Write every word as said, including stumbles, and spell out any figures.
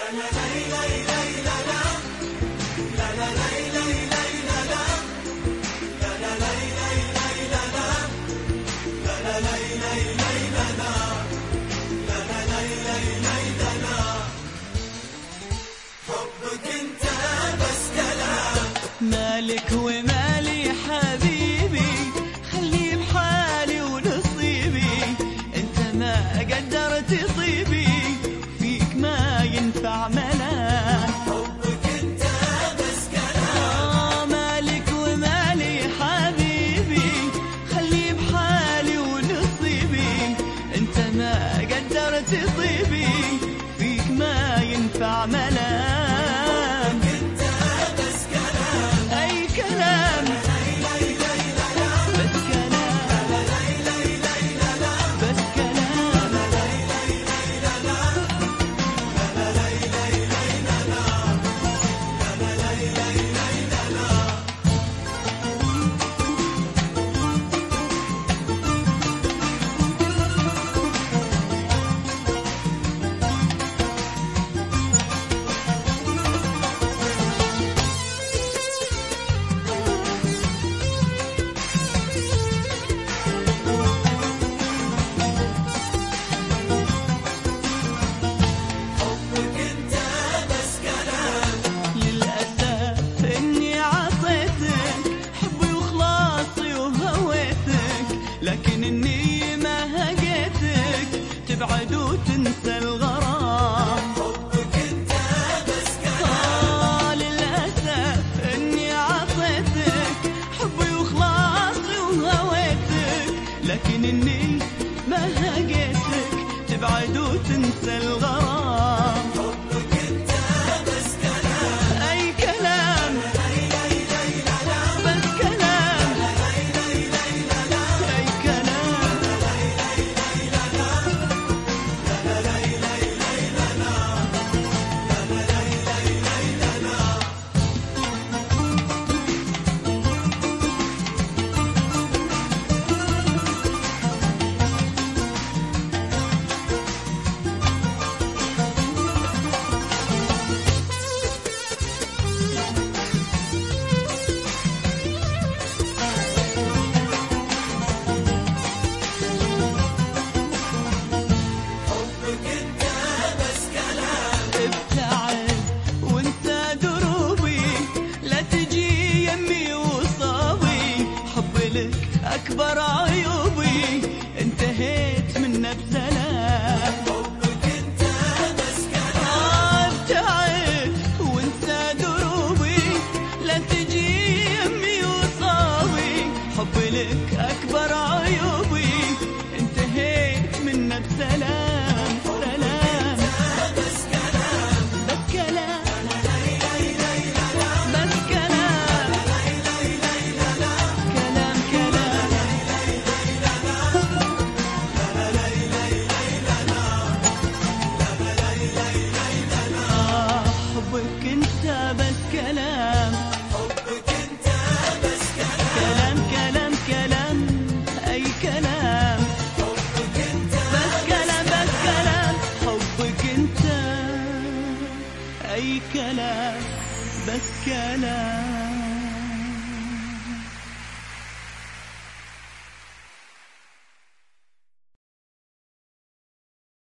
مالك ومالي حبيبي، خلي بحالي ونصيبي، انت ما قدرت طيبي، فيك ما ينفع ملام. حبك انت بس كلام. مالك ومالي حبيبي، خلي بحالي ونصيبي، انت ما قدرت طيبي، فيك ما ينفع ملام. لكن إني ما هجيتك تبعد وتنسى الغرام. حبك انت بس كلام. آه للأسف إني عطيتك حبي وخلاصي وهويتك، لكن إني ما هجيتك تبعد وتنسى الغرام. حبك انت بس كلام. أي كلام. بس كلام. أكبر عيوبي انتهيت منه بسلام. حبك انت بس كلام. ابتعد وانسى دروبي، لا تجي يمي وصابي، حبي لك أكبر عيوبي انتهيت منه بسلام. سلام. بس كلام. بس كلام. بس كلام. كلام كلام. حبك انت بس كلام. حبك انت بس كلام. كلام كلام كلام. اي كلام. حبك انت بس كلام. بس كلام. حبك انت اي كلام. بس كلام.